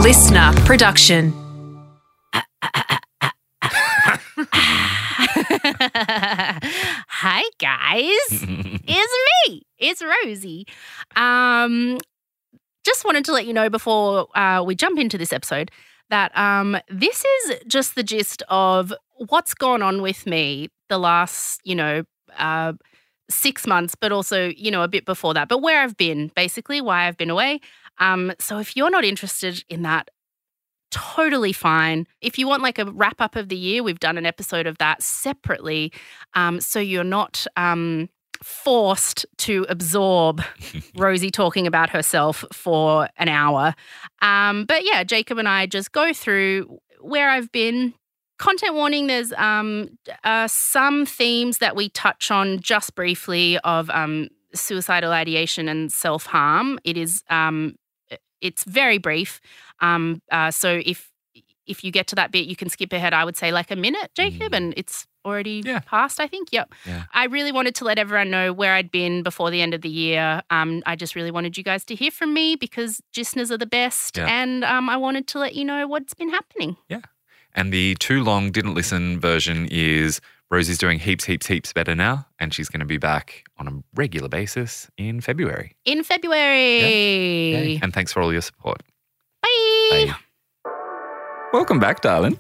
listener production. Hi, guys. It's me. It's Rosie. Just wanted to let you know before we jump into this episode that this is just the gist of what's gone on with me the last, 6 months, but also, a bit before that. But where I've been, basically, why I've been away. So if you're not interested in that, totally fine. If you want like a wrap up of the year, we've done an episode of that separately. So you're not forced to absorb Rosie talking about herself for an hour. But yeah, Jacob and I just go through where I've been. Content warning, there's some themes that we touch on just briefly of suicidal ideation and self-harm. It is it's very brief. So if you get to that bit, you can skip ahead, I would say like a minute, Jacob, and it's already passed, I think. Yep. Yeah. I really wanted to let everyone know where I'd been before the end of the year. I just really wanted you guys to hear from me because listeners are the best. Yeah. And I wanted to let you know what's been happening. Yeah. And the too long didn't listen version is Rosie's doing heaps better now, and she's going to be back on a regular basis in February. In February. Yay. And thanks for all your support. Bye. Bye. Welcome back, darling.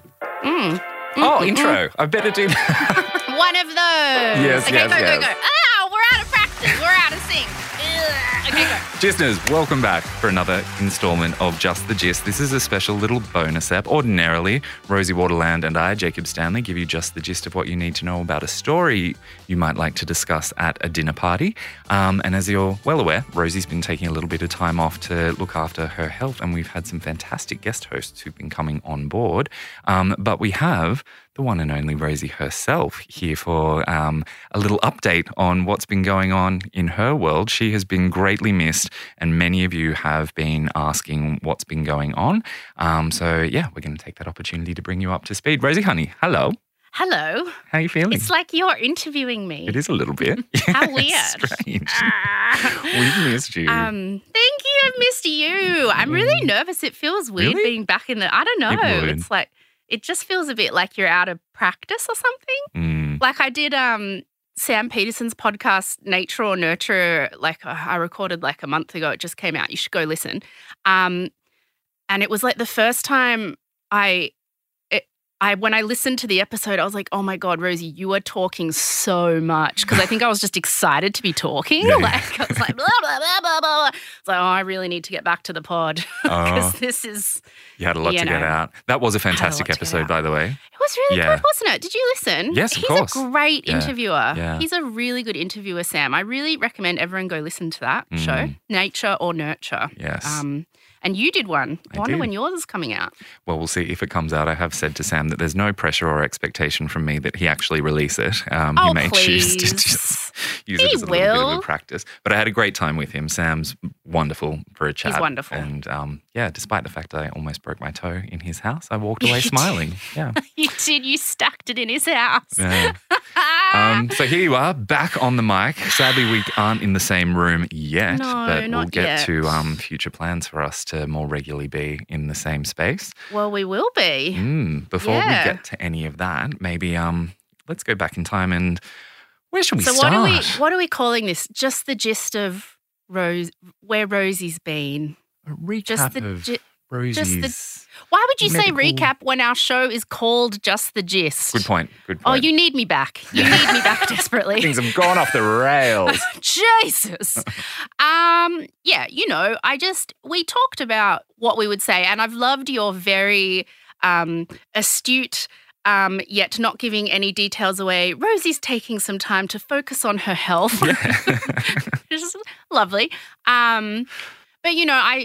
Intro. I better do that. One of those. Yes, okay, yes, go. yes. Oh, we're out of practice. We're out of sync. Okay, go. Listeners, welcome back for another installment of Just the Gist. This is a special little bonus app. Ordinarily, Rosie Waterland and I, Jacob Stanley, give you just the gist of what you need to know about a story you might like to discuss at a dinner party. And as you're well aware, Rosie's been taking a little bit of time off to look after her health, and we've had some fantastic guest hosts who've been coming on board. But we have the one and only Rosie herself here for a little update on what's been going on in her world. She has been greatly missed, and many of you have been asking what's been going on. So, we're going to take that opportunity to bring you up to speed. Rosie, honey, hello. Hello. How are you feeling? It's like you're interviewing me. It is a little bit. How Yeah, weird. Strange. We've missed you. Thank you. I've missed you. I'm really nervous. It feels weird Really? being back in the, I don't know. It would. It's like, it just feels a bit like you're out of practice or something. Like I did Sam Peterson's podcast, Nature or Nurture, I recorded like a month ago. It just came out. You should go listen. And it was like the first time when I listened to the episode, I was like, oh my God, Rosie, you are talking so much. Because I think I was just excited to be talking. Yeah. I was like, blah, blah, blah, blah, blah. It's like, I really need to get back to the pod. Because this is... You had a lot to get out. That was a fantastic lot to get episode, out. by the way. It was really good, wasn't it? Did you listen? Yes, of course. He's a great interviewer. Yeah. He's a really good interviewer, Sam. I really recommend everyone go listen to that show, Nature or Nurture. Yes. And you did one. I wonder did. when yours is coming out. Well, we'll see if it comes out. I have said to Sam that there's no pressure or expectation from me that he actually release it. He may choose to just use it as a little bit of a practice. But I had a great time with him. Sam's wonderful for a chat. He's wonderful. And despite the fact that I almost broke my toe in his house, I walked away smiling. Yeah. You did. You stacked it in his house. Yeah. So here you are, back on the mic. Sadly, we aren't in the same room yet, but we'll get to future plans for us to more regularly be in the same space. Well, we will be. Before we get to any of that, maybe let's go back in time and where should we start? So what are we calling this? Just the gist of where Rosie's been. A recap of Rosie's... Why would you say medical- recap when our show is called Just the Gist? Good point. Oh, you need me back. You need me back desperately. Things have gone off the rails. Jesus. We talked about what we would say, and I've loved your very astute, yet not giving any details away. Rosie's taking some time to focus on her health. Which is lovely. But,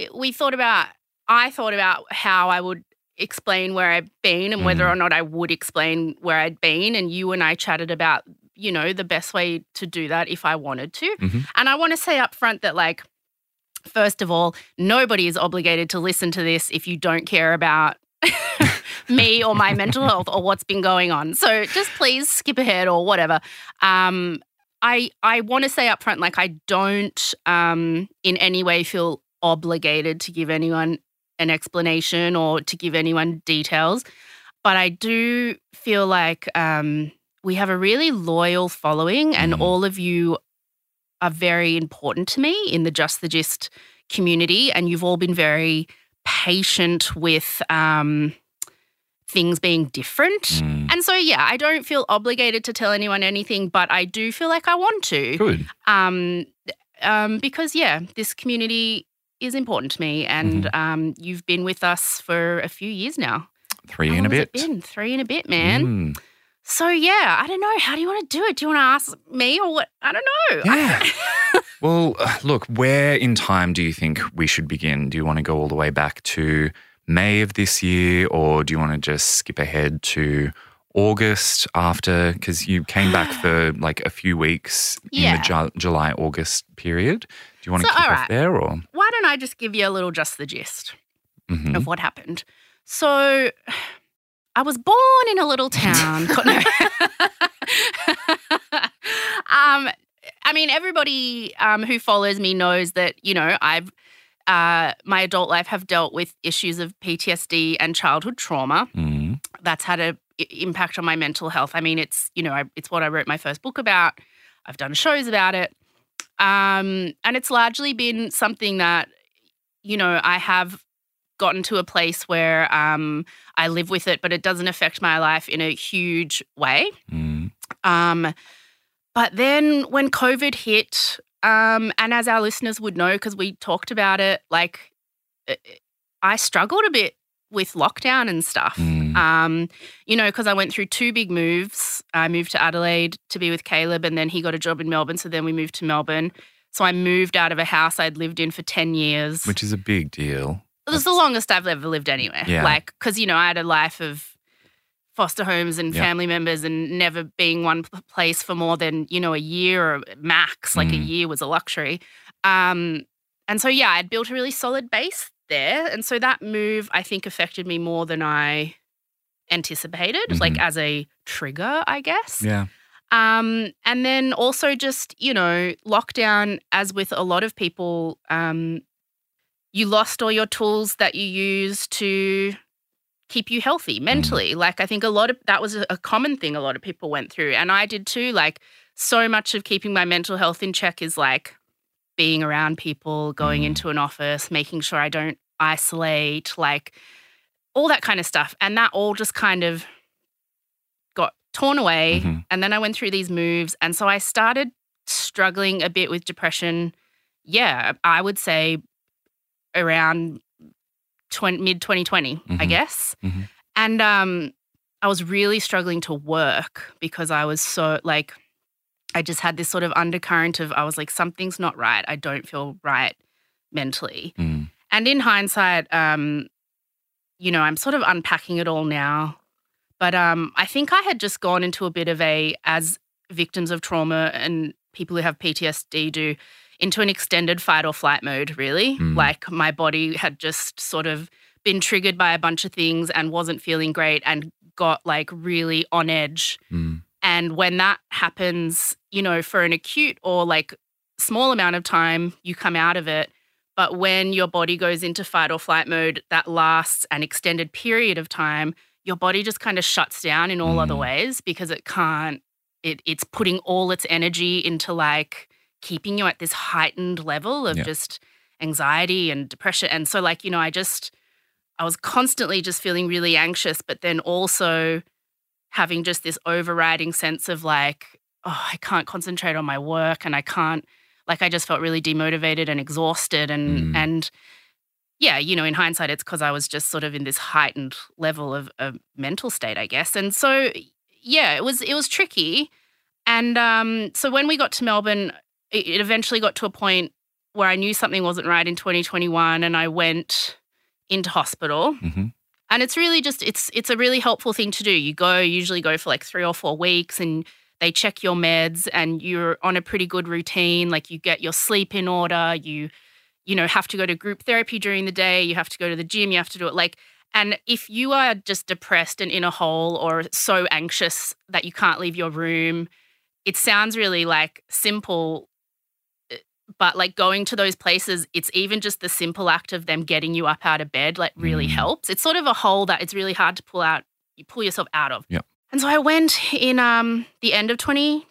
I thought about how I would explain where I've been and whether or not I would explain where I'd been. And you and I chatted about, the best way to do that if I wanted to. And I want to say up front that, first of all, nobody is obligated to listen to this if you don't care about me or my mental health or what's been going on. So just please skip ahead or whatever. I want to say up front, I don't in any way feel obligated to give anyone an explanation or to give anyone details. But I do feel like we have a really loyal following, and all of you are very important to me in the Just the Gist community, and you've all been very patient with things being different. And so, yeah, I don't feel obligated to tell anyone anything, but I do feel like I want to. Good. Because, yeah, this community is important to me, and you've been with us for a few years now. 3 How and a long has bit. it been? 3 and a bit, man. So, yeah, I don't know. How do you want to do it? Do you want to ask me or what? I don't know. Yeah. Well, look, where in time do you think we should begin? Do you want to go all the way back to May of this year, or do you want to just skip ahead to August after? Because you came back for like a few weeks in the July-August period. Do you want to kick off there? Or? Why don't I just give you a little Just the Gist of what happened? So I was born in a little town. I mean, everybody who follows me knows that, you know, I've my adult life have dealt with issues of PTSD and childhood trauma. That's had an impact on my mental health. I mean, it's, you know, it's what I wrote my first book about. I've done shows about it. And it's largely been something that, you know, I have gotten to a place where I live with it, but it doesn't affect my life in a huge way. But then when COVID hit, and as our listeners would know, because we talked about it, like I struggled a bit with lockdown and stuff, you know, because I went through 2 big moves. I moved to Adelaide to be with Caleb, and then he got a job in Melbourne. So then we moved to Melbourne. So I moved out of a house I'd lived in for 10 years. Which is a big deal. It was the longest I've ever lived anywhere. Yeah. Like, because, you know, I had a life of foster homes and family members and never being one place for more than, you know, a year or max. Like a year was a luxury. And so, yeah, I'd built a really solid base there. And so that move, I think, affected me more than I anticipated, like as a trigger, I guess. Yeah. And then also just, you know, lockdown, as with a lot of people, you lost all your tools that you use to keep you healthy mentally. Like, I think that was a common thing a lot of people went through. And I did too. Like, so much of keeping my mental health in check is like being around people, going into an office, making sure I don't isolate, like all that kind of stuff. And that all just kind of got torn away. And then I went through these moves. And so I started struggling a bit with depression. Yeah, I would say around mid-2020, I guess. And I was really struggling to work because I was so, like, I just had this sort of undercurrent of, I was like, something's not right. I don't feel right mentally. And in hindsight, you know, I'm sort of unpacking it all now. But I think I had just gone into a bit of as victims of trauma and people who have PTSD do, into an extended fight or flight mode, really. Like, my body had just sort of been triggered by a bunch of things and wasn't feeling great and got like really on edge. And when that happens, you know, for an acute or like small amount of time, you come out of it. But when your body goes into fight or flight mode that lasts an extended period of time, your body just kind of shuts down in all other ways because it's putting all its energy into like keeping you at this heightened level of just anxiety and depression. And so, like, you know, I was constantly just feeling really anxious, but then also having just this overriding sense of like, oh, I can't concentrate on my work, and I just felt really demotivated and exhausted. And yeah, you know, in hindsight, it's because I was just sort of in this heightened level of mental state, I guess. And so, yeah, it was tricky. And so when we got to Melbourne, it eventually got to a point where I knew something wasn't right in 2021, and I went into hospital. And it's really just, it's a really helpful thing to do. You usually go for like 3 or 4 weeks, and they check your meds, and you're on a pretty good routine. Like, you get your sleep in order. You know, have to go to group therapy during the day. You have to go to the gym. You have to do it like, and if you are just depressed and in a hole or so anxious that you can't leave your room, it sounds really like simple But like going to those places, it's even just the simple act of them getting you up out of bed like really helps. It's sort of a hole that it's really hard to pull yourself out of. Yep. And so I went in the end of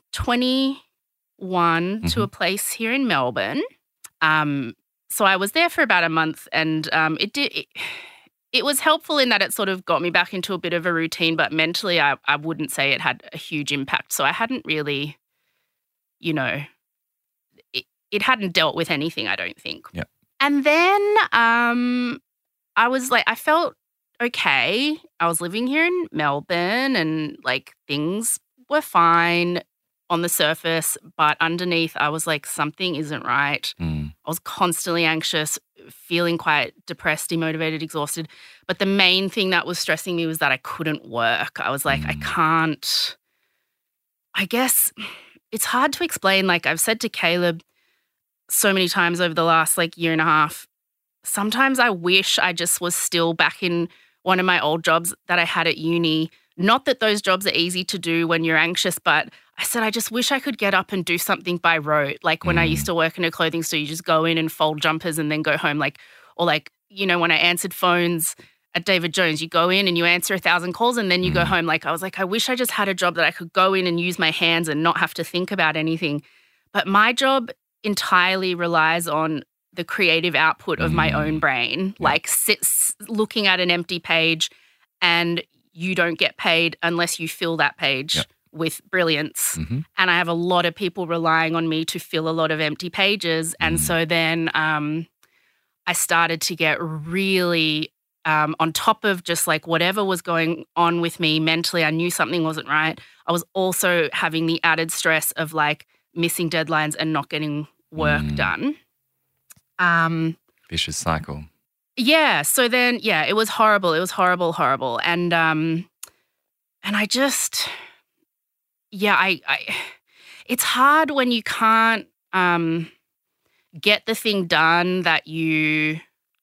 2021 to a place here in Melbourne. So I was there for about a month, and it was helpful in that it sort of got me back into a bit of a routine, but mentally I wouldn't say it had a huge impact. So I hadn't really, it hadn't dealt with anything, I don't think. Yeah. And then I was like, I felt okay. I was living here in Melbourne and like things were fine on the surface, but underneath I was like, something isn't right. I was constantly anxious, feeling quite depressed, demotivated, exhausted. But the main thing that was stressing me was that I couldn't work. I was like, I can't. I guess it's hard to explain. Like I've said to Caleb so many times over the last like year and a half, sometimes I wish I just was still back in one of my old jobs that I had at uni. Not that those jobs are easy to do when you're anxious, but I said, I just wish I could get up and do something by rote. Like when I used to work in a clothing store, you just go in and fold jumpers and then go home. When I answered phones at David Jones, you go in and you answer 1,000 calls and then you go home. Like I was like, I wish I just had a job that I could go in and use my hands and not have to think about anything. But my job entirely relies on the creative output of my own brain, like looking at an empty page, and you don't get paid unless you fill that page with brilliance. And I have a lot of people relying on me to fill a lot of empty pages. And so then I started to get really on top of just like whatever was going on with me mentally, I knew something wasn't right. I was also having the added stress of like missing deadlines and not getting work done. Vicious cycle. Yeah. So then, it was horrible. It was horrible. And I just, it's hard when you can't get the thing done that you're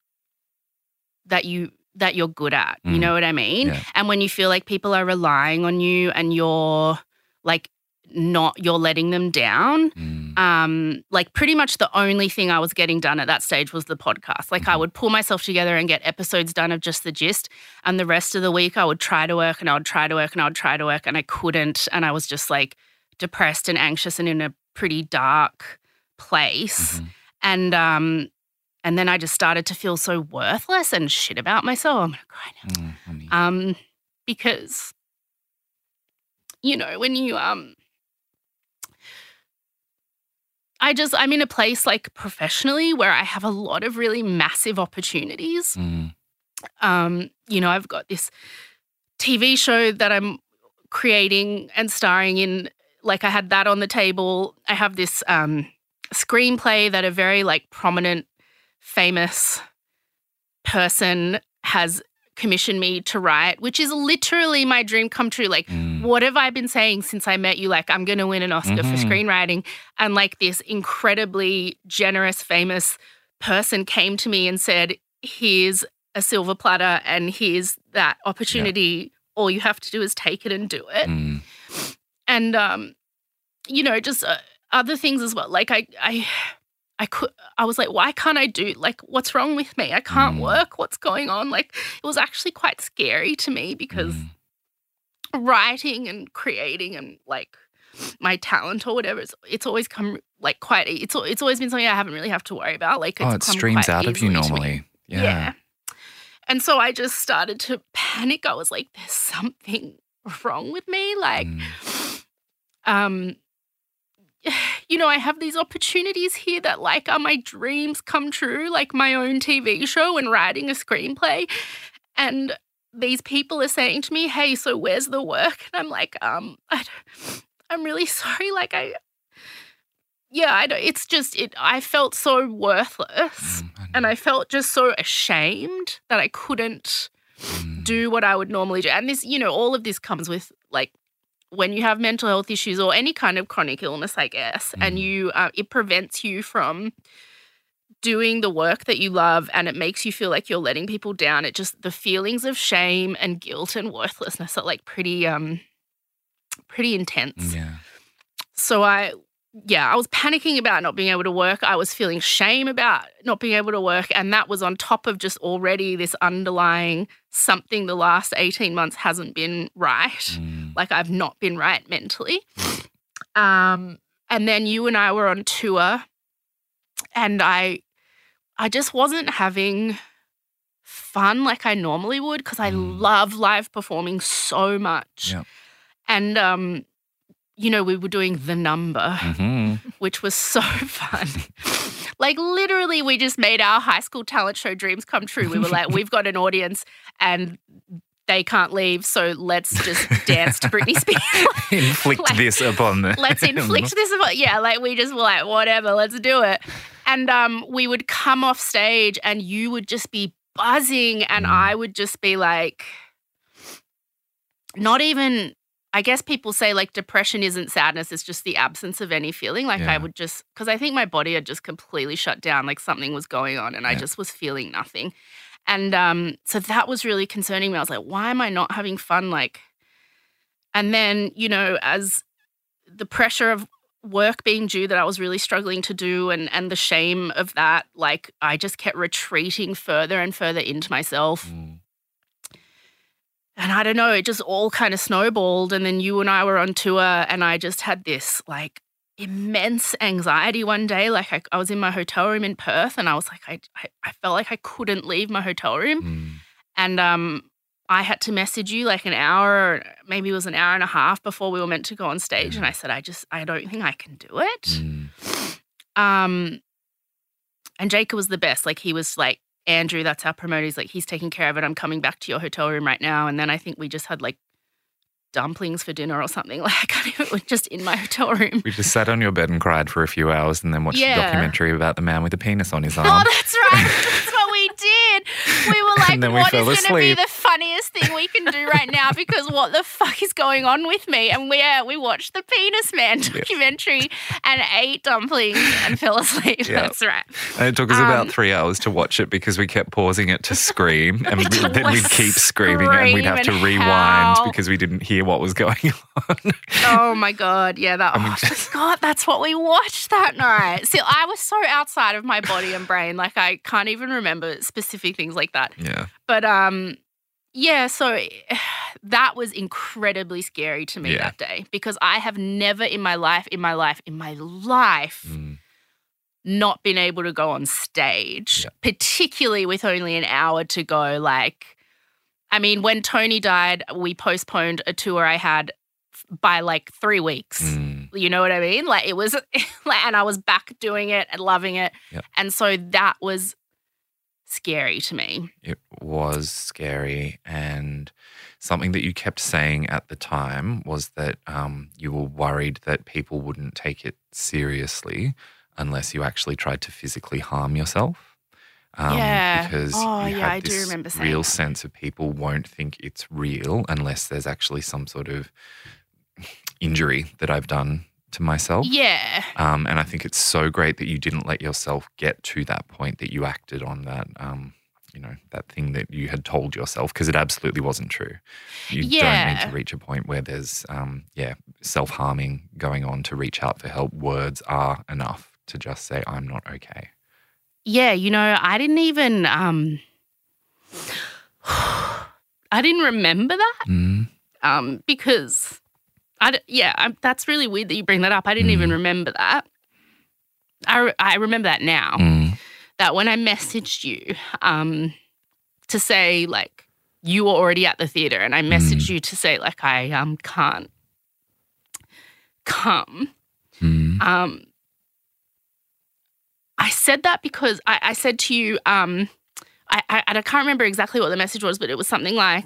good at. You know what I mean? Yeah. And when you feel like people are relying on you and you're like you're letting them down. Like pretty much the only thing I was getting done at that stage was the podcast. Like I would pull myself together and get episodes done of Just the Gist, and the rest of the week I would try to work and I would try to work and I would try to work and I couldn't, and I was just like depressed and anxious and in a pretty dark place. And then I just started to feel so worthless and shit about myself. I'm gonna cry now. Because when you I'm in a place like professionally where I have a lot of really massive opportunities. I've got this TV show that I'm creating and starring in. Like I had that on the table. I have this screenplay that a very like prominent, famous person has commissioned me to write, which is literally my dream come true. Like, what have I been saying since I met you? Like, I'm going to win an Oscar for screenwriting. And like this incredibly generous, famous person came to me and said, here's a silver platter and here's that opportunity. All you have to do is take it and do it. And, just other things as well. Like I was like, why can't I do, like, what's wrong with me? I can't work. What's going on? Like, it was actually quite scary to me because writing and creating and like my talent or whatever, it's always come like quite, it's always been something I haven't really have to worry about. Like, it streams out of you normally. Yeah. And so I just started to panic. I was like, there's something wrong with me. Like, I have these opportunities here that like are my dreams come true, like my own TV show and writing a screenplay. And these people are saying to me, hey, so where's the work? And I'm like, I'm really sorry. Like I felt so worthless and I felt just so ashamed that I couldn't do what I would normally do. And this, all of this comes with like, when you have mental health issues or any kind of chronic illness, I guess, and it prevents you from doing the work that you love and it makes you feel like you're letting people down. It just, the feelings of shame and guilt and worthlessness are like pretty intense. Yeah. So I I was panicking about not being able to work. I was feeling shame about not being able to work. And that was on top of just already this underlying something the last 18 months hasn't been right. Like I've not been right mentally. And then you and I were on tour and I just wasn't having fun like I normally would because I love live performing so much. Yeah. And, you know, we were doing The Number, which was so fun. Like literally we just made our high school talent show dreams come true. We were like, we've got an audience and they can't leave, so let's just dance to Britney Spears. Inflict this upon them. Let's inflict this upon, like we just were like, whatever, let's do it. And we would come off stage and you would just be buzzing and I would just be like, not even, I guess people say like depression isn't sadness, it's just the absence of any feeling. Like I would just, because I think my body had just completely shut down, like something was going on and I just was feeling nothing. And so that was really concerning me. I was like, why am I not having fun? Like, and then, you know, as the pressure of work being due that I was really struggling to do and the shame of that, like I just kept retreating further and further into myself. And I don't know, it just all kind of snowballed. And then you and I were on tour and I just had this like immense anxiety one day. Like I was in my hotel room in Perth and I was like, I felt like I couldn't leave my hotel room. And I had to message you like an hour, maybe it was an hour and a half before we were meant to go on stage. And I said, I don't think I can do it. And Jacob was the best. Like he was like, Andrew, that's our promoter. He's like, he's taking care of it. I'm coming back to your hotel room right now. And then I think we just had like dumplings for dinner or something. Like I can't even, just in my hotel room. We just sat on your bed and cried for a few hours and then watched a documentary about the man with a penis on his arm. Oh, that's right. That's what we did. We were like, what is going to be the funniest thing we can do right now because what the fuck is going on with me? And we watched the Penis Man documentary and ate dumplings and fell asleep. That's right. And it took us about 3 hours to watch it because we kept pausing it to scream and then we'd keep screaming and we'd have to rewind because we didn't hear what was going on. Oh my God. Yeah, God, that's what we watched that night. See, I was so outside of my body and brain. Like I can't even remember specific things like that. Yeah. But so that was incredibly scary to me that day because I have never in my life not been able to go on stage, particularly with only an hour to go. Like, I mean, when Tony died, we postponed a tour I had by like 3 weeks. You know what I mean? Like it was like, and I was back doing it and loving it. And so that was scary to me. It was scary, and something that you kept saying at the time was that you were worried that people wouldn't take it seriously unless you actually tried to physically harm yourself. Because you had this real sense of people won't think it's real unless there's actually some sort of injury that I've done to myself. Yeah. And I think it's so great that you didn't let yourself get to that point, that you acted on that, that thing that you had told yourself, because it absolutely wasn't true. You don't need to reach a point where there's, self-harming going on to reach out for help. Words are enough to just say, I'm not okay. Yeah, I didn't even, I didn't remember that because that's really weird that you bring that up. I didn't even remember that. I remember that now, that when I messaged you to say, like, you were already at the theatre and I messaged you to say, like, I can't come. I said that because I said to you, I can't remember exactly what the message was, but it was something like,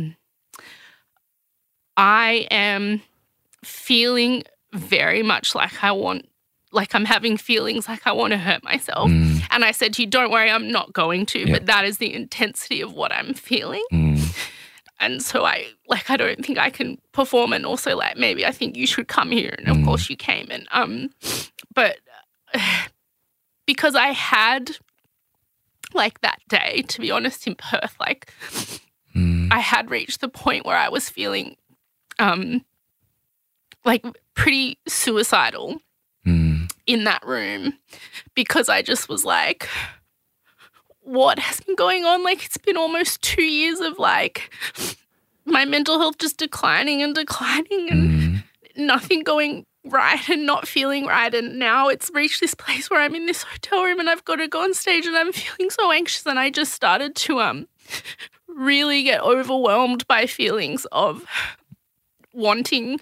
I am feeling very much like I'm having feelings like I want to hurt myself. And I said to you, don't worry, I'm not going to, but that is the intensity of what I'm feeling. And so I don't think I can perform, and also like maybe I think you should come here. And of course you came, and but because I had like that day, to be honest, in Perth, like I had reached the point where I was feeling like pretty suicidal. in that room because I just was like, what has been going on? Like, it's been almost 2 years of like my mental health just declining and nothing going right and not feeling right. And now it's reached this place where I'm in this hotel room and I've got to go on stage and I'm feeling so anxious. And I just started to really get overwhelmed by feelings of wanting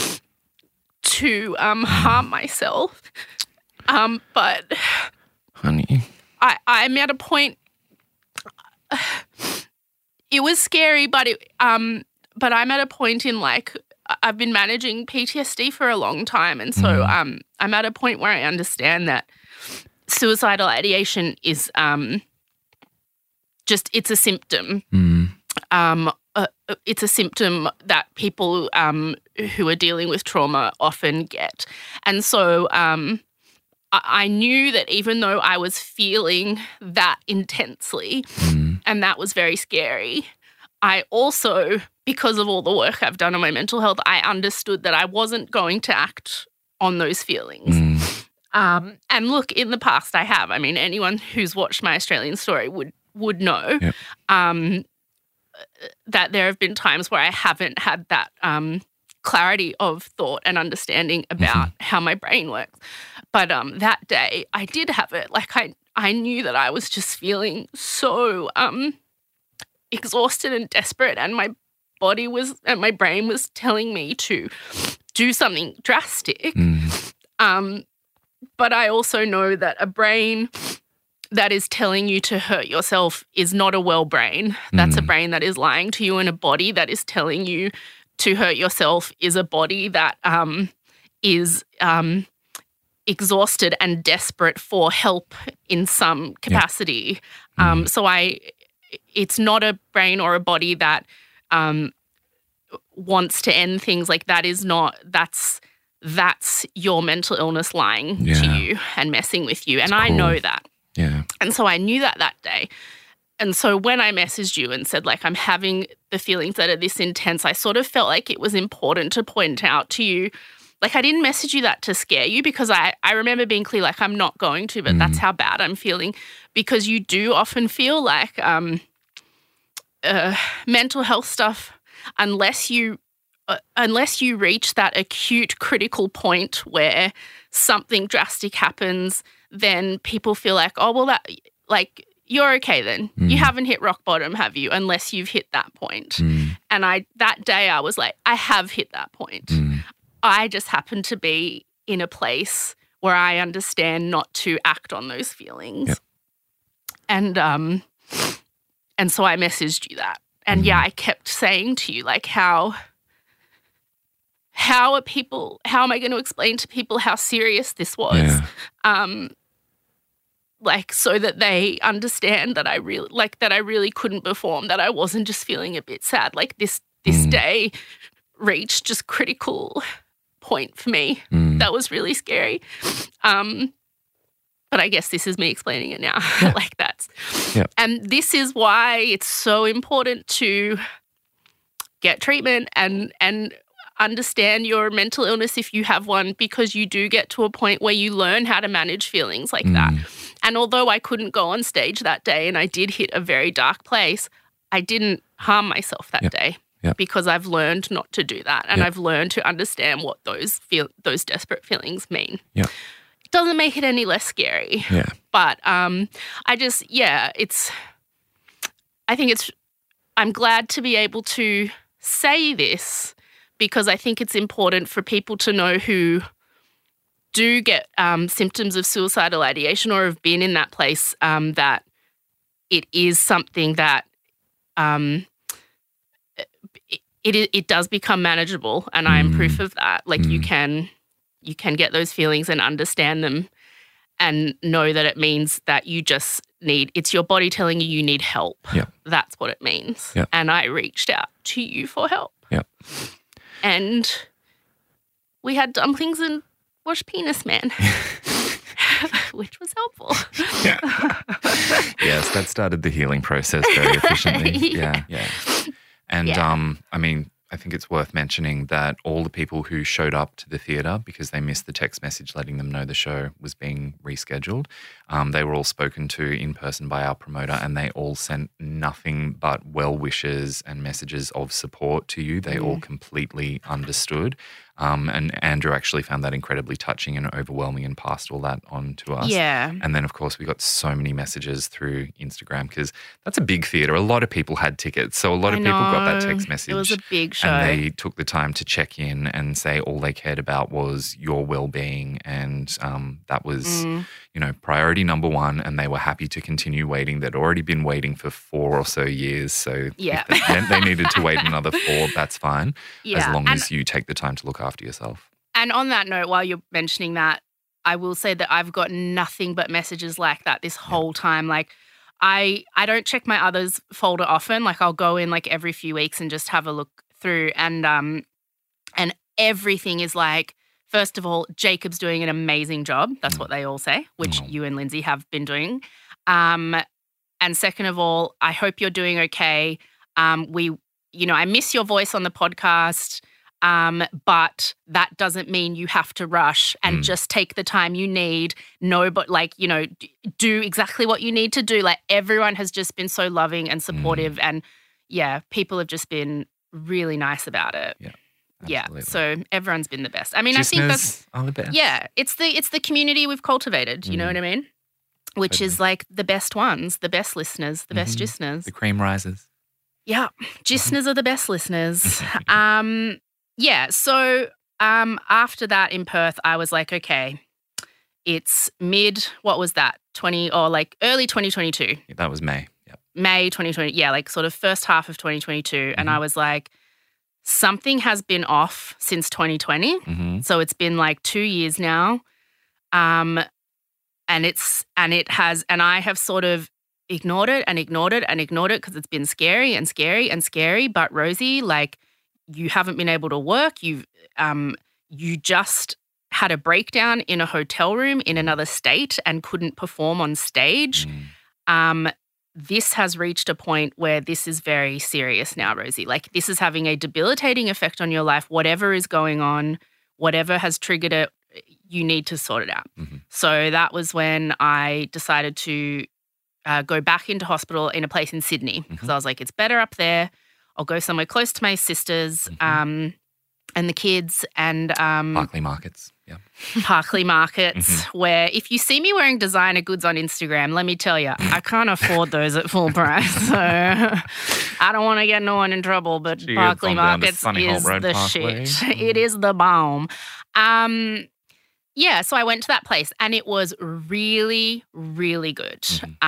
to harm myself. But honey, I'm at a point. It was scary, but I'm at a point in like I've been managing PTSD for a long time, and so I'm at a point where I understand that suicidal ideation is just it's a symptom. It's a symptom that people who are dealing with trauma often get, and so I knew that even though I was feeling that intensely, and that was very scary, I also, because of all the work I've done on my mental health, I understood that I wasn't going to act on those feelings. And look, in the past I have. I mean, anyone who's watched My Australian Story would know that there have been times where I haven't had that clarity of thought and understanding about how my brain works. But that day I did have it. Like I knew that I was just feeling so exhausted and desperate, and my body was and my brain was telling me to do something drastic. But I also know that a brain that is telling you to hurt yourself is not a well brain. That's a brain that is lying to you, and a body that is telling you to hurt yourself is a body that is exhausted and desperate for help in some capacity. So it's not a brain or a body that wants to end things. Like that is not, that's your mental illness lying to you and messing with you. And I know that. Yeah. And so I knew that day. And so when I messaged you and said, like, I'm having the feelings that are this intense, I sort of felt like it was important to point out to you, like, I didn't message you that to scare you, because I remember being clear, like, I'm not going to, but that's how bad I'm feeling, because you do often feel like mental health stuff, unless you reach that acute critical point where something drastic happens, then people feel like, oh, well, that, like, you're okay then. You haven't hit rock bottom, have you? Unless you've hit that point. And that day I was like, I have hit that point. I just happen to be in a place where I understand not to act on those feelings. Yep. And so I messaged you that. And I kept saying to you, like, how am I going to explain to people how serious this was? Like, so that they understand that I really couldn't perform, that I wasn't just feeling a bit sad. Like this day reached just critical point for me. That was really scary. But I guess this is me explaining it now. Like and this is why it's so important to get treatment and understand your mental illness if you have one, because you do get to a point where you learn how to manage feelings like that. And although I couldn't go on stage that day and I did hit a very dark place, I didn't harm myself that day because I've learned not to do that, and I've learned to understand what those desperate feelings mean. It doesn't make it any less scary. But I'm glad to be able to say this, because I think it's important for people to know who do get symptoms of suicidal ideation or have been in that place, that it is something that it does become manageable, and I am proof of that. Like you can get those feelings and understand them and know that it means that you just it's your body telling you need help. That's what it means. And I reached out to you for help. And we had dumplings and watched Penis Man, which was helpful. Yes, that started the healing process very efficiently. And I mean, I think it's worth mentioning that all the people who showed up to the theatre because they missed the text message letting them know the show was being rescheduled, they were all spoken to in person by our promoter, and they all sent nothing but well wishes and messages of support to you. They all completely understood. And Andrew actually found that incredibly touching and overwhelming and passed all that on to us. Yeah. And then, of course, we got so many messages through Instagram because that's a big theatre. A lot of people had tickets. So a lot of people got that text message. It was a big show. And they took the time to check in and say all they cared about was your well-being. And that was, priority number one. And they were happy to continue waiting. They'd already been waiting for 4 or so years. So if that meant they needed to wait another 4, that's fine. As long as you take the time to look after yourself. And on that note, while you're mentioning that, I will say that I've got nothing but messages like that this whole time. Like, I don't check my others folder often. Like, I'll go in like every few weeks and just have a look through, and everything is like, first of all, Jacob's doing an amazing job. That's what they all say, which you and Lindsay have been doing. And second of all, I hope you're doing okay. I miss your voice on the podcast. But that doesn't mean you have to rush and just take the time you need. No, but do exactly what you need to do. Like, everyone has just been so loving and supportive, and people have just been really nice about it. Yeah. So everyone's been the best. I mean, I think that's are the best. Yeah, it's the community we've cultivated. You know what I mean? Which is like the best ones, the best listeners, the best listeners. The cream rises. Yeah, listeners are the best listeners. So after that in Perth, I was like, okay, it's early 2022. Yeah, that was May. Yep. May 2020, like sort of first half of 2022. And I was like, something has been off since 2020. So it's been like 2 years now. And I have sort of ignored it because it's been scary and scary and scary. But Rosie, like, you haven't been able to work. You just had a breakdown in a hotel room in another state and couldn't perform on stage. This has reached a point where this is very serious now, Rosie. Like, this is having a debilitating effect on your life. Whatever is going on, whatever has triggered it, you need to sort it out. So that was when I decided to go back into hospital in a place in Sydney because I was like, it's better up there. I'll go somewhere close to my sisters and the kids and Parkley Markets. Yeah. Parkley Markets, where if you see me wearing designer goods on Instagram, let me tell you, I can't afford those at full price. So I don't want to get no one in trouble, but Parkley Markets is the shit. It is the bomb. So I went to that place and it was really, really good.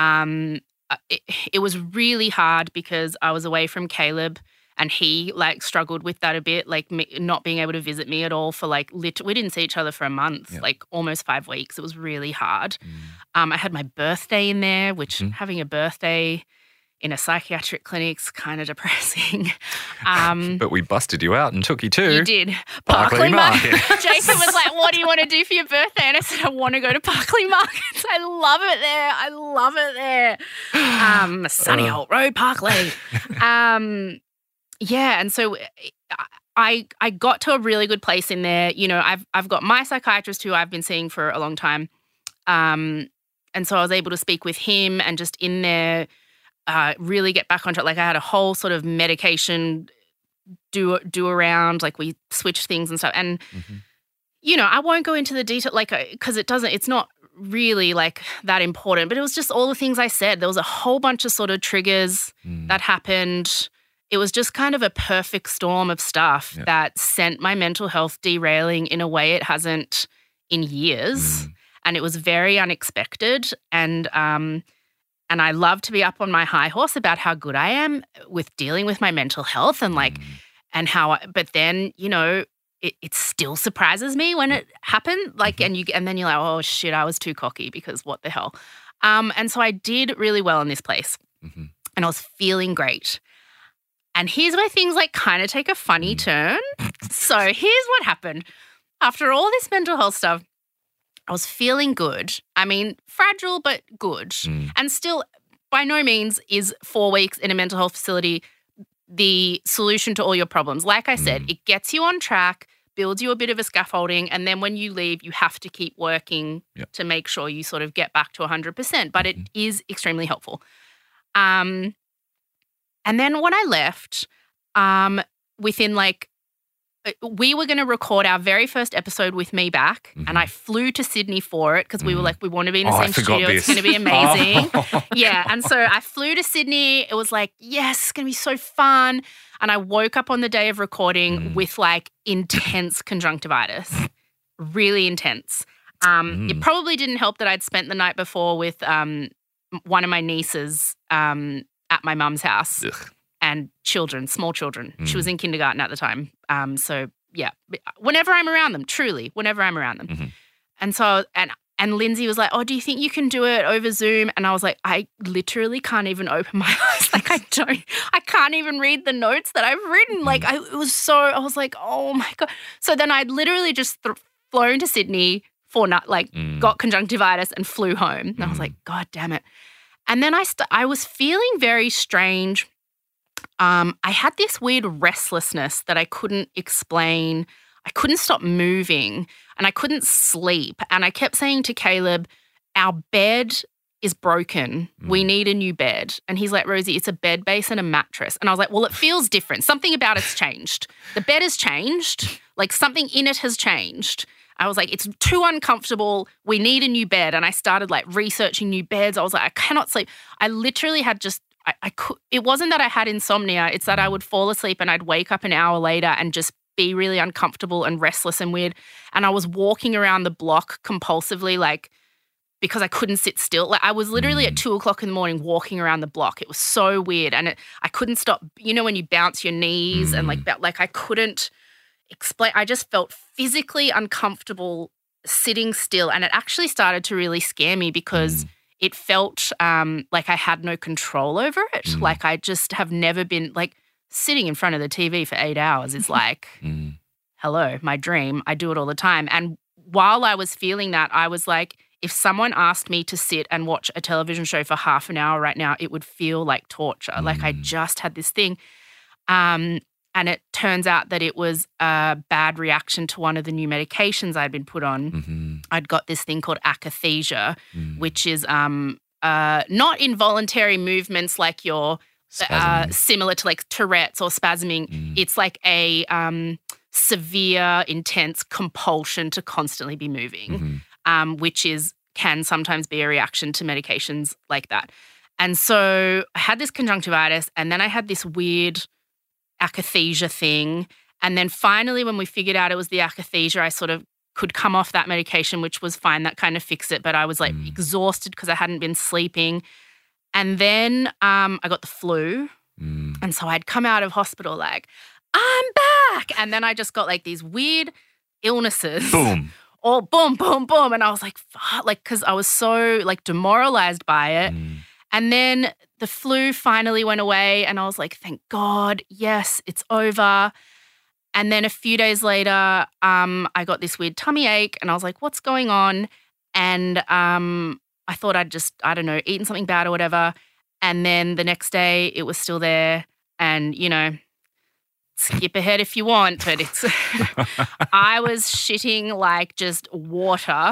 It was really hard because I was away from Caleb and he like struggled with that a bit, like not being able to visit me at all for like we didn't see each other for a month, like almost 5 weeks. It was really hard. I had my birthday in there, which having a birthday in a psychiatric clinic's kind of depressing. But we busted you out and took you to... You did. Parkley Market. Jacob was like, what do you want to do for your birthday? And I said, I want to go to Parkley Markets. I love it there. Sunny Holt Road, Parkley. And so I got to a really good place in there. You know, I've got my psychiatrist who I've been seeing for a long time. And so I was able to speak with him and just in there really get back on track. Like I had a whole sort of medication do around, like we switched things and stuff. And, you know, I won't go into the detail, like, because it's not really like that important, but it was just all the things I said. There was a whole bunch of sort of triggers that happened. It was just kind of a perfect storm of stuff that sent my mental health derailing in a way it hasn't in years. And it was very unexpected. And I love to be up on my high horse about how good I am with dealing with my mental health and like, and how, but then, you know, it still surprises me when it happened. Like, and then you're like, oh shit, I was too cocky because what the hell? And so I did really well in this place and I was feeling great. And here's where things like kind of take a funny turn. So here's what happened. After all this mental health stuff, I was feeling good. I mean, fragile, but good. And still, by no means is 4 weeks in a mental health facility the solution to all your problems. Like I said, it gets you on track, builds you a bit of a scaffolding, and then when you leave, you have to keep working to make sure you sort of get back to 100%. But it is extremely helpful. And then when I left, within like, we were going to record our very first episode with me back, and I flew to Sydney for it because we were like, we want to be in the same studio. It's going to be amazing. Yeah. And so I flew to Sydney. It was like, yes, it's going to be so fun. And I woke up on the day of recording with like intense conjunctivitis, really intense. It probably didn't help that I'd spent the night before with one of my nieces at my mum's house. Ugh. And children, small children. She was in kindergarten at the time. So, yeah, whenever I'm around them, truly, whenever I'm around them. And so, and Lindsay was like, oh, do you think you can do it over Zoom? And I was like, I literally can't even open my eyes. Like, I can't even read the notes that I've written. Like, I was like, oh my God. So then I'd literally just flown to Sydney for got conjunctivitis and flew home. And I was like, God damn it. And then I was feeling very strange. I had this weird restlessness that I couldn't explain. I couldn't stop moving and I couldn't sleep. And I kept saying to Caleb, our bed is broken. We need a new bed. And he's like, Rosie, it's a bed base and a mattress. And I was like, well, it feels different. Something about it's changed. The bed has changed. Like something in it has changed. I was like, it's too uncomfortable. We need a new bed. And I started like researching new beds. I was like, I cannot sleep. I literally had just it wasn't that I had insomnia. It's that I would fall asleep and I'd wake up an hour later and just be really uncomfortable and restless and weird. And I was walking around the block compulsively, like, because I couldn't sit still. Like I was literally at 2:00 in the morning walking around the block. It was so weird. And I couldn't stop, you know, when you bounce your knees and like I couldn't explain. I just felt physically uncomfortable sitting still. And it actually started to really scare me because it felt like I had no control over it. Like I just have never been, like sitting in front of the TV for 8 hours is like, hello, my dream. I do it all the time. And while I was feeling that, I was like, if someone asked me to sit and watch a television show for half an hour right now, it would feel like torture. Like I just had this thing. And it turns out that it was a bad reaction to one of the new medications I'd been put on. I'd got this thing called akathisia, which is not involuntary movements like your similar to like Tourette's or spasming. It's like a severe, intense compulsion to constantly be moving, which can sometimes be a reaction to medications like that. And so I had this conjunctivitis and then I had this weird akathisia thing. And then finally when we figured out it was the akathisia, I sort of could come off that medication, which was fine. That kind of fixed it. But I was like exhausted because I hadn't been sleeping. And then I got the flu. And so I'd come out of hospital like, I'm back. And then I just got like these weird illnesses. Boom. All boom, boom, boom. And I was like, fuck, like, because I was so like demoralized by it. And then the flu finally went away and I was like, thank God, yes, it's over. And then a few days later, I got this weird tummy ache and I was like, what's going on? And I thought I'd just, I don't know, eaten something bad or whatever. And then the next day it was still there and, you know, skip ahead if you want, but it's, I was shitting like just water.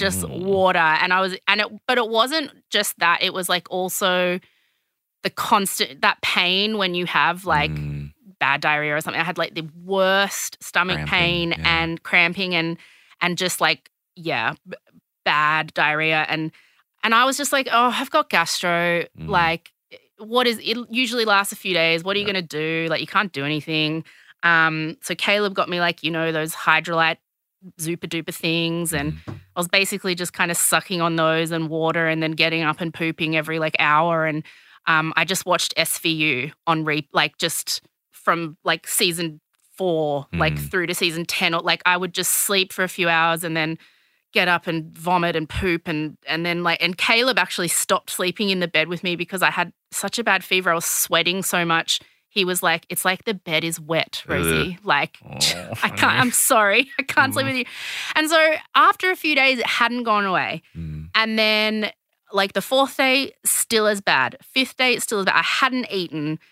But it wasn't just that. It was like also the constant, that pain when you have like bad diarrhea or something. I had like the worst stomach pain and cramping and just like, bad diarrhea. And I was just like, oh, I've got gastro. Like, it usually lasts a few days. What are you going to do? Like, you can't do anything. So Caleb got me like, you know, those Hydralyte Zupa Duper things. And I was basically just kind of sucking on those and water and then getting up and pooping every like hour. And I just watched SVU on like just from like season 4, like through to season 10. Or like I would just sleep for a few hours and then get up and vomit and poop and then like, and Caleb actually stopped sleeping in the bed with me because I had such a bad fever. I was sweating so much. He was like, it's like the bed is wet, Rosie. Like, I can't, I'm sorry. I can't sleep with you. And so after a few days, it hadn't gone away. And then like the 4th day, still as bad. 5th day, still as bad. I hadn't eaten.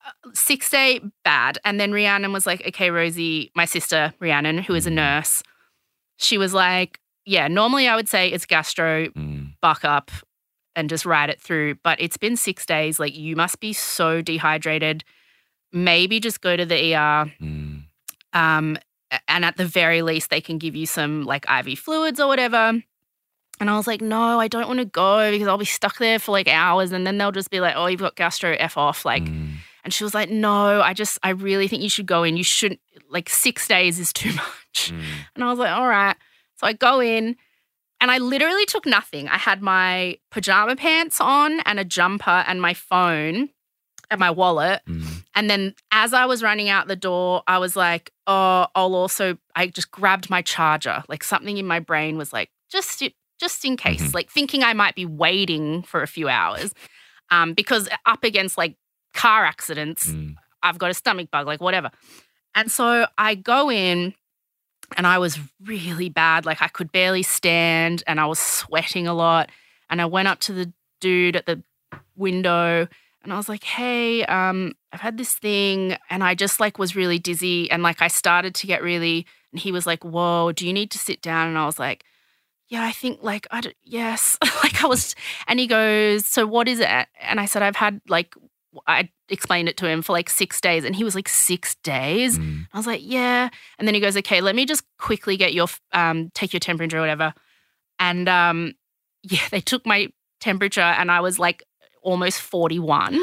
6th day, bad. And then Rhiannon was like, okay, Rosie, my sister Rhiannon, who is a nurse, she was like, yeah, normally I would say it's gastro, buck up and just ride it through. But it's been 6 days. Like, you must be so dehydrated. Maybe just go to the ER. And at the very least, they can give you some like IV fluids or whatever. And I was like, no, I don't want to go because I'll be stuck there for like hours. And then they'll just be like, oh, you've got gastro, F off. Like, and she was like, no, I really think you should go in. You shouldn't, like 6 days is too much. And I was like, all right. So I go in and I literally took nothing. I had my pajama pants on and a jumper and my phone and my wallet. And then as I was running out the door, I was like, oh, I just grabbed my charger. Like, something in my brain was like, just in case, like thinking I might be waiting for a few hours because up against like car accidents, I've got a stomach bug, like whatever. And so I go in and I was really bad. Like, I could barely stand and I was sweating a lot. And I went up to the dude at the window and I was like, hey, I've had this thing, and I just like was really dizzy, and like I started to get really, and he was like, whoa, do you need to sit down? And I was like, yeah, I think like, yes. Like I was, and he goes, so what is it? And I said, I've had like, I explained it to him for like 6 days, and he was like, 6 days? I was like, yeah. And then he goes, okay, let me just quickly get your, take your temperature or whatever. And yeah, they took my temperature and I was like almost 41.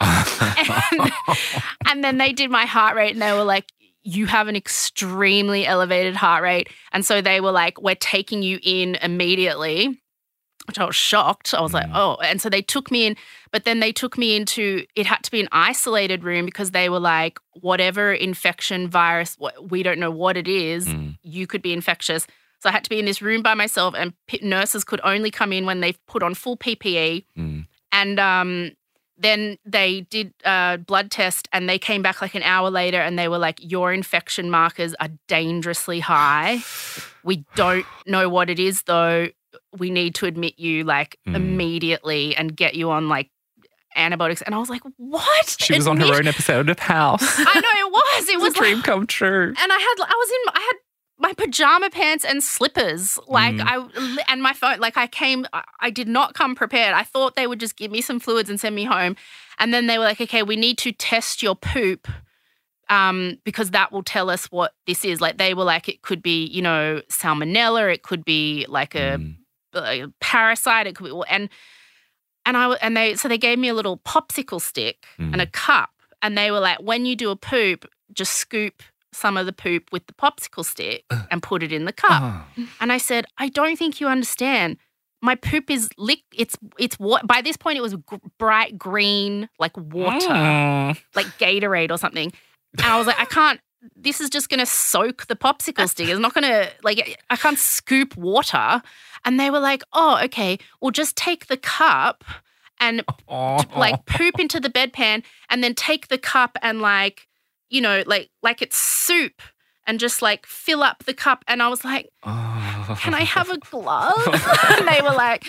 and then they did my heart rate and they were like, you have an extremely elevated heart rate. And so they were like, we're taking you in immediately, which I was shocked. I was like, oh. And so they took me in, but then they took me into, it had to be an isolated room because they were like, whatever infection virus, we don't know what it is, you could be infectious. So I had to be in this room by myself, and nurses could only come in when they've put on full PPE. And then they did a blood test and they came back like an hour later and they were like, your infection markers are dangerously high. We don't know what it is though. We need to admit you like immediately and get you on like antibiotics. And I was like, what? She was on her own episode of House. I know it was. It was a dream come true. And I had my pajama pants and slippers, like and my phone, like I did not come prepared. I thought they would just give me some fluids and send me home. And then they were like, okay, we need to test your poop because that will tell us what this is. Like they were like, it could be, you know, salmonella. It could be like a parasite. It could be, so they gave me a little popsicle stick and a cup. And they were like, when you do a poop, just scoop some of the poop with the popsicle stick and put it in the cup. And I said, I don't think you understand. My poop is it's what by this point it was bright green like water, like Gatorade or something. And I was like, I can't. This is just going to soak the popsicle stick. It's not going to like. I can't scoop water. And they were like, oh, okay. Well, just take the cup and like poop into the bedpan, and then take the cup and like, you know, like it's soup, and just like fill up the cup. And I was like, can I have a glove? And they were like,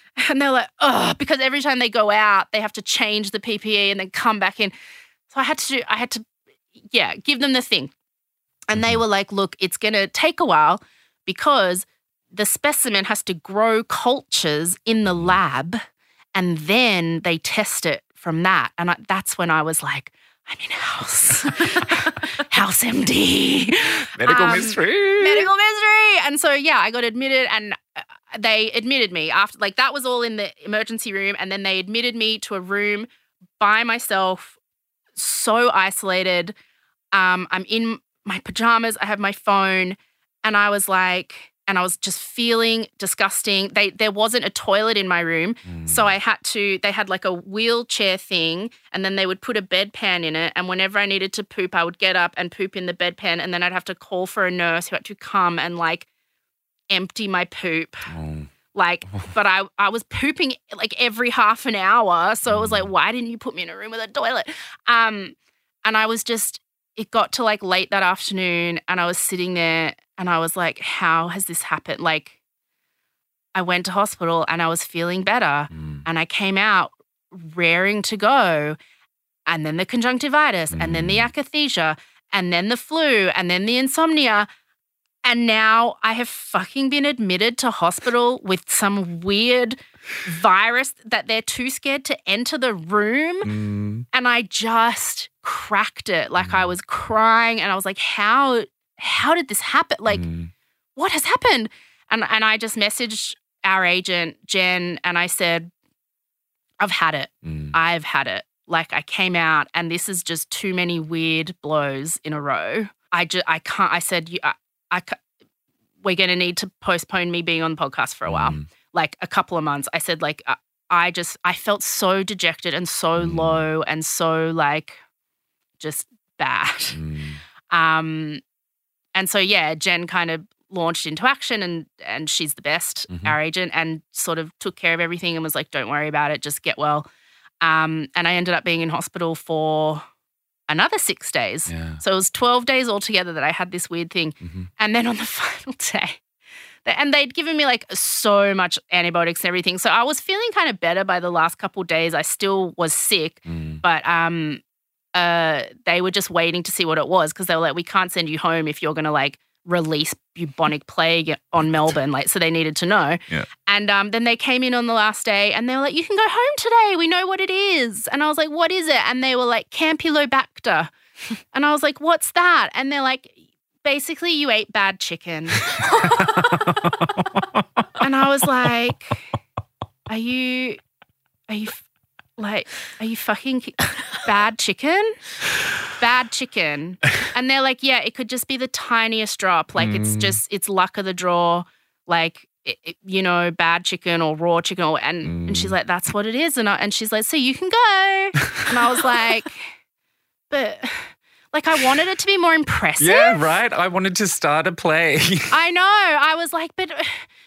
oh, because every time they go out, they have to change the PPE and then come back in. So I had to, give them the thing. And they were like, look, it's going to take a while because the specimen has to grow cultures in the lab and then they test it from that. And that's when I was like, I'm in House. House MD. Medical mystery. Medical mystery. And so, yeah, I got admitted and they admitted me after, like that was all in the emergency room. And then they admitted me to a room by myself, so isolated. I'm in my pajamas. I have my phone. And I was like, and I was just feeling disgusting. There wasn't a toilet in my room. So they had like a wheelchair thing, and then they would put a bedpan in it. And whenever I needed to poop, I would get up and poop in the bedpan. And then I'd have to call for a nurse who had to come and like empty my poop. Like, but I was pooping like every half an hour. So it was like, why didn't you put me in a room with a toilet? And I was just, it got to like late that afternoon and I was sitting there and I was like, how has this happened? Like, I went to hospital and I was feeling better and I came out raring to go. and then the conjunctivitis, and then the akathisia, and then the flu, and then the insomnia. And now I have fucking been admitted to hospital with some weird virus that they're too scared to enter the room. And I just cracked it. Like I was crying and I was like, how did this happen? Like, what has happened? And I just messaged our agent, Jen, and I said, I've had it. I've had it. Like I came out and this is just too many weird blows in a row. I can't, I said, we're going to need to postpone me being on the podcast for a while, like a couple of months. I said, like, I felt so dejected and so low and so like just bad. And so, yeah, Jen kind of launched into action and she's the best, our agent, and sort of took care of everything and was like, don't worry about it, just get well. And I ended up being in hospital for another 6 days. Yeah. So it was 12 days altogether that I had this weird thing. And then on the final day, and they'd given me like so much antibiotics and everything. So I was feeling kind of better by the last couple of days. I still was sick, but they were just waiting to see what it was because they were like, we can't send you home if you're going to like release bubonic plague on Melbourne. Like, so they needed to know. Yeah. And then they came in on the last day and they were like, you can go home today. We know what it is. And I was like, what is it? And they were like, Campylobacter. And I was like, what's that? And they're like, basically you ate bad chicken. And I was like, are you fucking bad chicken? Bad chicken. And they're like, yeah, it could just be the tiniest drop. Like it's luck of the draw. Like, bad chicken or raw chicken. And she's like, that's what it is. And she's like, so you can go. And I was like, but like I wanted it to be more impressive. Yeah, right. I wanted to start a play. I know. I was like, but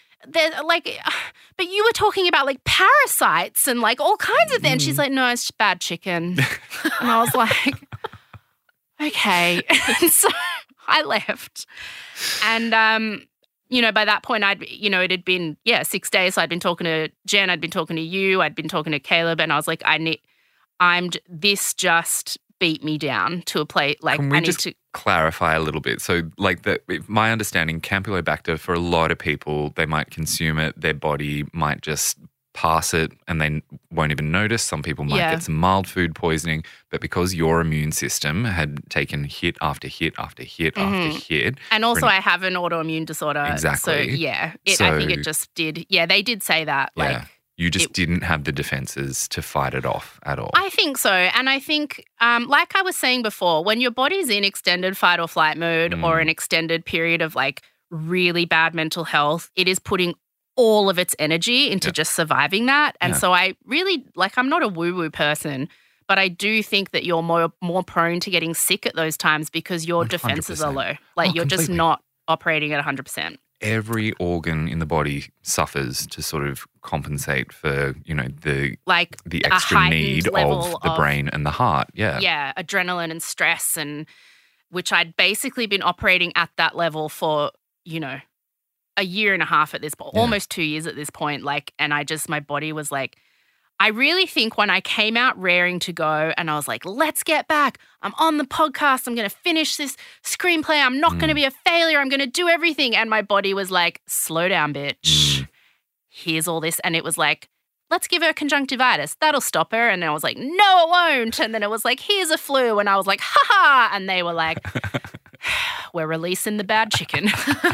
you were talking about like parasites and like all kinds of things. She's like, no, it's just bad chicken. And I was like, okay. And so I left. And, by that point it had been, 6 days. So I'd been talking to Jen, I'd been talking to you, I'd been talking to Caleb, and I was like, this just beat me down to a place. Like, Can we I need just to clarify a little bit? So, like, my understanding, Campylobacter, for a lot of people, they might consume it, their body might just pass it and they won't even notice. Some people might get some mild food poisoning, but because your immune system had taken hit after hit after hit after hit. And also I have an autoimmune disorder. Exactly. So, I think it just did. Yeah, they did say that. Yeah. Like, you just didn't have the defenses to fight it off at all. I think so. And I think, like I was saying before, when your body's in extended fight or flight mode or an extended period of like really bad mental health, it is putting all of its energy into just surviving that. And so I really, like, I'm not a woo-woo person, but I do think that you're more prone to getting sick at those times because your 100%. defenses are low. Like you're just not operating at 100%. Every organ in the body suffers to sort of compensate for, the extra need of the brain and the heart. Yeah. Yeah, adrenaline and stress, and which I'd basically been operating at that level for, a year and a half at this point, almost 2 years at this point. Like, and my body was like, I really think when I came out raring to go and I was like, let's get back. I'm on the podcast. I'm going to finish this screenplay. I'm not going to be a failure. I'm going to do everything. And my body was like, slow down, bitch. Here's all this. And it was like, let's give her conjunctivitis. That'll stop her. And I was like, no, it won't. And then it was like, here's a flu. And I was like, ha ha. And they were like, we're releasing the bad chicken.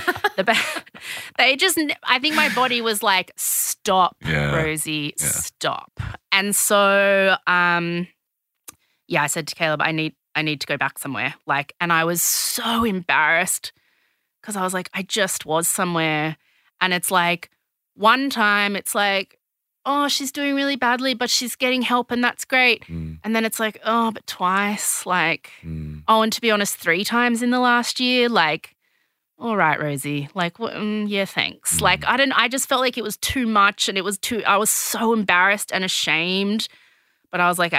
I think my body was like, stop, Rosie, stop. And so, I said to Caleb, I need to go back somewhere. Like, and I was so embarrassed because I was like, I just was somewhere. And it's like, one time it's like, oh, she's doing really badly, but she's getting help and that's great. And then it's like, oh, but twice, like, oh, and to be honest, 3 times in the last year, like, all right, Rosie, like, yeah, thanks. Like, I just felt like it was too much and I was so embarrassed and ashamed, but I was like,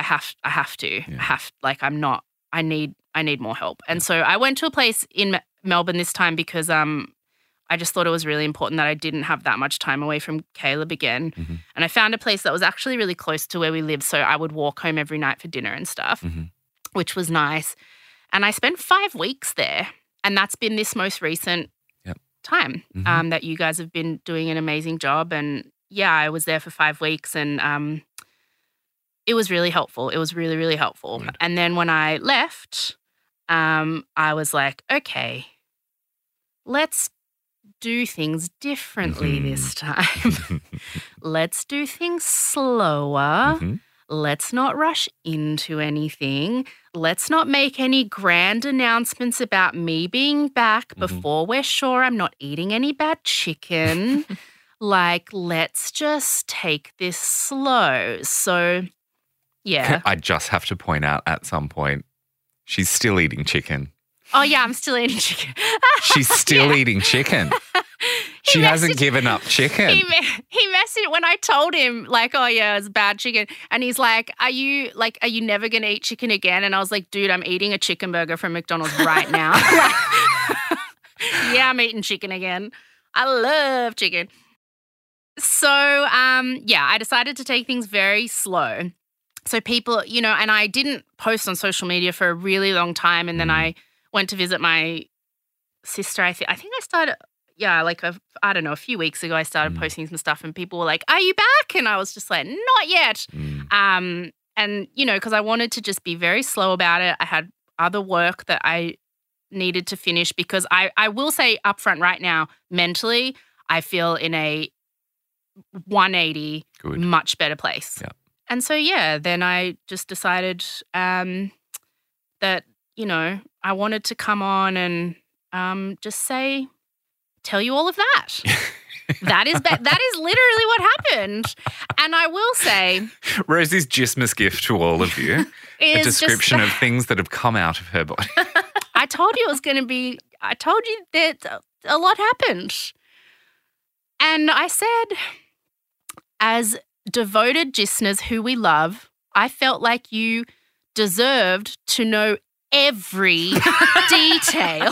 I need more help. And so I went to a place in Melbourne this time because I just thought it was really important that I didn't have that much time away from Caleb again. And I found a place that was actually really close to where we live, so I would walk home every night for dinner and stuff, which was nice. And I spent 5 weeks there, and that's been this most recent time that you guys have been doing an amazing job. And yeah, I was there for 5 weeks, and it was really helpful. It was really, really helpful. Good. And then when I left, I was like, okay, let's do things differently this time. Let's do things slower. Let's not rush into anything. Let's not make any grand announcements about me being back before we're sure I'm not eating any bad chicken. Like, let's just take this slow. So, yeah. I just have to point out at some point, she's still eating chicken. Oh, yeah, I'm still eating chicken. She's still eating chicken. She hasn't given up chicken. He messaged when I told him, like, oh, yeah, it's bad chicken. And he's like, are you never going to eat chicken again? And I was like, dude, I'm eating a chicken burger from McDonald's right now. Yeah, I'm eating chicken again. I love chicken. So, yeah, I decided to take things very slow. So people, and I didn't post on social media for a really long time. And then I went to visit my sister. I think I started, I don't know, a few weeks ago I started posting some stuff, and people were like, are you back? And I was just like, not yet. And, because I wanted to just be very slow about it. I had other work that I needed to finish, because I will say upfront right now, mentally, I feel in a 180 much better place. Yeah. And so, yeah, then I just decided that, I wanted to come on and just tell you all of that. That is literally what happened. And I will say, Rosie's Christmas gift to all of you, a description of things that have come out of her body. I told you that a lot happened. And I said, as devoted listeners who we love, I felt like you deserved to know every detail.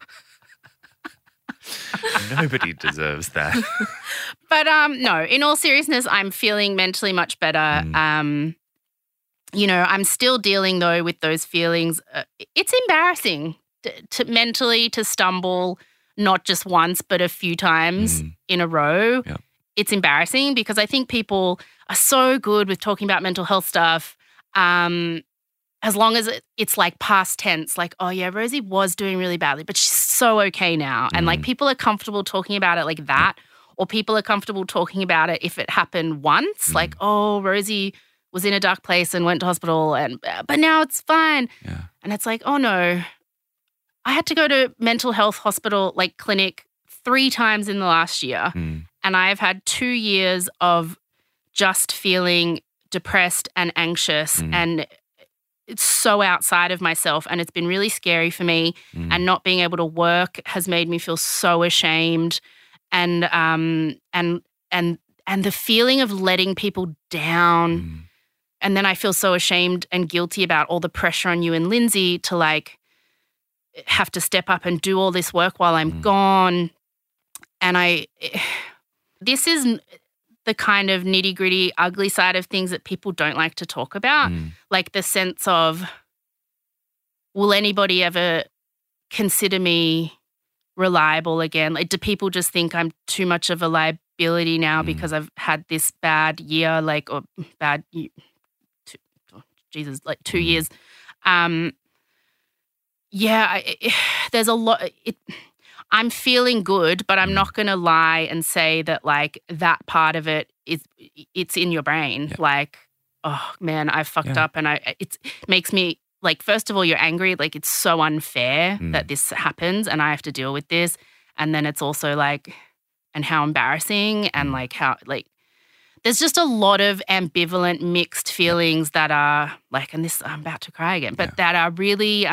Nobody deserves that. But no, in all seriousness, I'm feeling mentally much better. I'm still dealing though with those feelings. It's embarrassing to mentally to stumble not just once but a few times in a row. Yep. It's embarrassing because I think people are so good with talking about mental health stuff. As long as it's like past tense, like, oh yeah, Rosie was doing really badly, but she's so okay now. And like people are comfortable talking about it like that, or people are comfortable talking about it if it happened once, like, oh, Rosie was in a dark place and went to hospital, but now it's fine. Yeah. And it's like, oh no, I had to go to mental health hospital, like clinic 3 times in the last year. And I've had 2 years of just feeling depressed and anxious, and it's so outside of myself, and it's been really scary for me. And not being able to work has made me feel so ashamed, and the feeling of letting people down. And then I feel so ashamed and guilty about all the pressure on you and Lindsay to like have to step up and do all this work while I'm gone. And this is the kind of nitty-gritty, ugly side of things that people don't like to talk about. Like the sense of, will anybody ever consider me reliable again? Like, do people just think I'm too much of a liability now because I've had this bad year, like, or bad, 2 years. There's a lot. I'm feeling good, but I'm not going to lie and say that like that part of it's in your brain. Yeah. Like, oh man, I fucked up, and it makes me like, first of all, you're angry. Like, it's so unfair that this happens and I have to deal with this. And then it's also like, and how embarrassing, and like how, like, there's just a lot of ambivalent, mixed feelings that are like, and this, I'm about to cry again, but that are really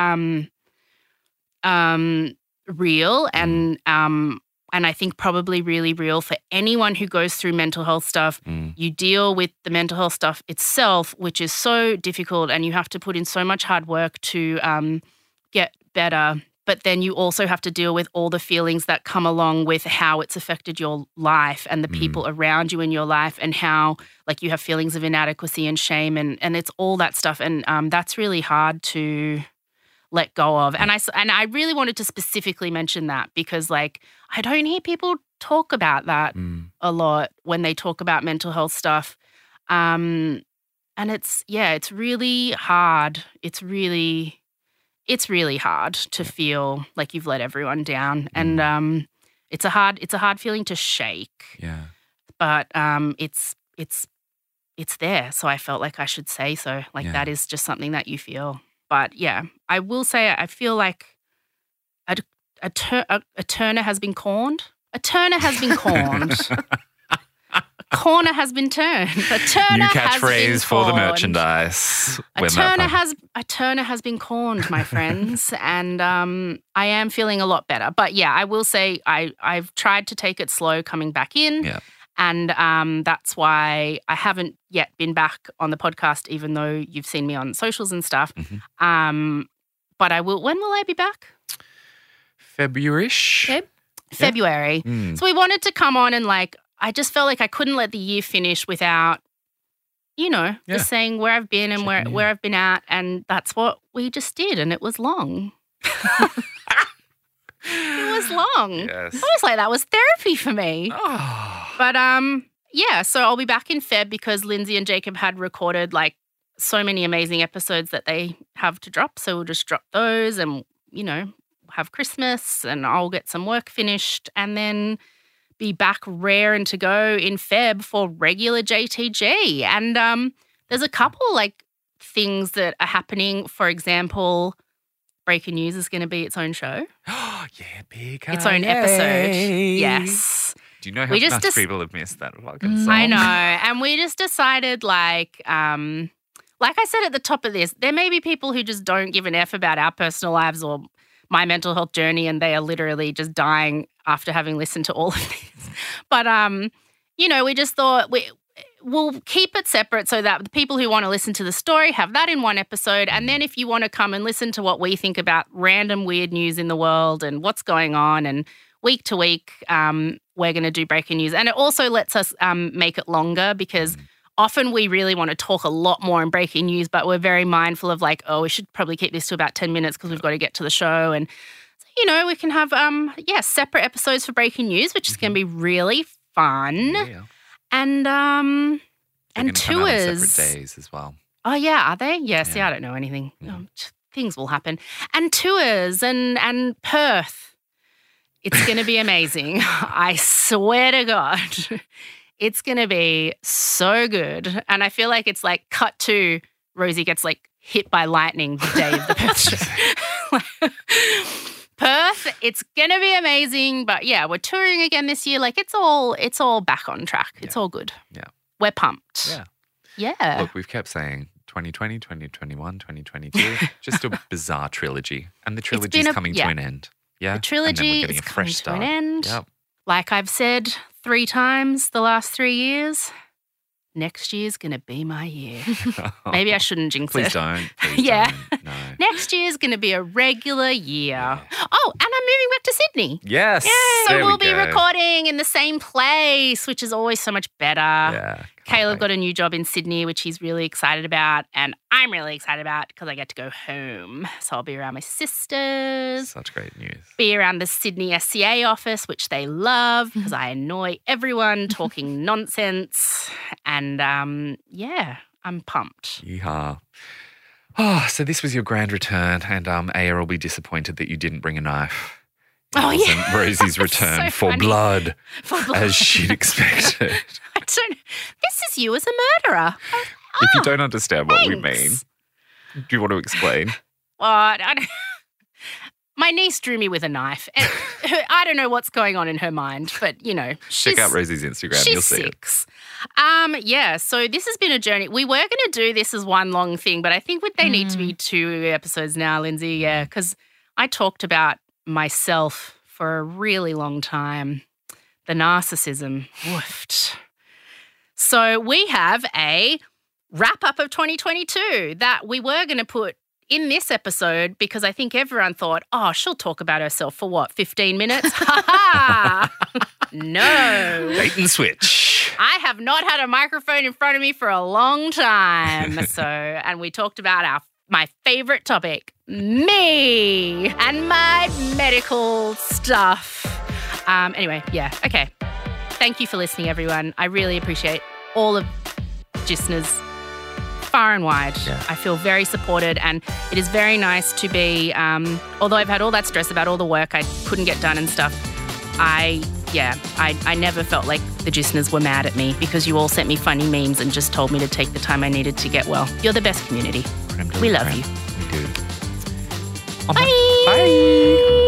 real, and I think probably really real for anyone who goes through mental health stuff. You deal with the mental health stuff itself, which is so difficult, and you have to put in so much hard work to get better. but then you also have to deal with all the feelings that come along with how it's affected your life and the people around you in your life, and how like you have feelings of inadequacy and shame, and it's all that stuff. And that's really hard to let go of. And I really wanted to specifically mention that because like I don't hear people talk about that a lot when they talk about mental health stuff. And it's really hard. It's really hard to feel like you've let everyone down, and it's a hard feeling to shake. Yeah. But it's there, so I felt like I should say so. Like that is just something that you feel. But yeah, I will say I feel like a turner has been corned. A turner has been corned. A corner has been turned. A turner New has been catchphase for the corned. merchandise. A turner has been corned, my friends, and I am feeling a lot better. But yeah, I will say I've tried to take it slow coming back in, and that's why I haven't yet been back on the podcast, even though you've seen me on socials and stuff. But I will. When will I be back? February-ish. February. So we wanted to come on and like. I just felt like I couldn't let the year finish without, just saying where I've been and where I've been at, and that's what we just did, and it was long. It was long. Yes. I was like, that was therapy for me. Oh. But so I'll be back in Feb because Lindsay and Jacob had recorded like so many amazing episodes that they have to drop, so we'll just drop those and have Christmas, and I'll get some work finished, and then be back raring to go in Feb for regular JTG. And there's a couple like things that are happening. For example, Breaking News is going to be its own show. Oh, yeah, big. Its own episode. Yes. Do you know how much people have missed that fucking song? I know. And we just decided like I said at the top of this, there may be people who just don't give an F about our personal lives or my mental health journey, and they are literally just dying after having listened to all of this. But, we just thought we'll keep it separate so that the people who want to listen to the story have that in one episode. And then if you want to come and listen to what we think about random weird news in the world and what's going on, and week to week, we're going to do Breaking News. And it also lets us make it longer because often we really want to talk a lot more in Breaking News, but we're very mindful of like, we should probably keep this to about 10 minutes because we've got to get to the show. And, so, we can have, separate episodes for Breaking News, which is going to be really fun. Yeah. And tours. Come out on separate days as well. Oh, yeah. Are they? Yeah. See, I don't know anything. Things will happen. And tours and Perth. It's going to be amazing. I swear to God. It's going to be so good. And I feel like it's like cut to Rosie gets like hit by lightning the day of the Perth show. Perth, it's going to be amazing. But yeah, we're touring again this year. Like it's all back on track. It's all good. Yeah. We're pumped. Yeah. Yeah. Look, we've kept saying 2020, 2021, 2022, just a bizarre trilogy. And the trilogy's coming to an end. Yeah. The trilogy is coming to an end. Yep. Like I've said 3 times the last 3 years, next year's going to be my year. Maybe I shouldn't jinx Please it. don't. Please don't. No. Next year's going to be a regular year. Yeah. Oh, and I'm moving back to Sydney. Yes. Yay. So we'll be recording in the same place, which is always so much better. Yeah. Caleb got a new job in Sydney, which he's really excited about, and I'm really excited about because I get to go home. So I'll be around my sisters. Such great news. Be around the Sydney SCA office, which they love because I annoy everyone talking nonsense. And I'm pumped. Yeehaw. Oh, so this was your grand return, and Aya will be disappointed that you didn't bring a knife. It wasn't Rosie's return so for funny. blood, For blood. as she'd expected. This is you as a murderer. If you don't understand what we thanks. mean, do you want to explain? What? My niece drew me with a knife. And I don't know what's going on in her mind, but, Check out Rosie's Instagram. She's You'll see 6. So this has been a journey. We were going to do this as one long thing, but I think they need to be 2 episodes now, Lindsay, yeah, because I talked about myself for a really long time. The narcissism. Woofed. So we have a wrap-up of 2022 that we were going to put in this episode, because I think everyone thought, oh, she'll talk about herself for what, 15 minutes? Ha ha! No. Bait and switch. I have not had a microphone in front of me for a long time. And we talked about my favorite topic, me and my medical stuff. Anyway, yeah, okay. Thank you for listening, everyone. I really appreciate all of listeners far and wide. Yeah. I feel very supported, and it is very nice to be, although I've had all that stress about all the work I couldn't get done and stuff, I never felt like the listeners were mad at me because you all sent me funny memes and just told me to take the time I needed to get well. You're the best community. We love you. We do. Bye. Bye.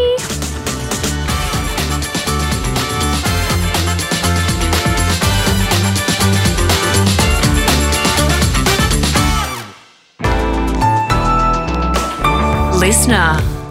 Listener.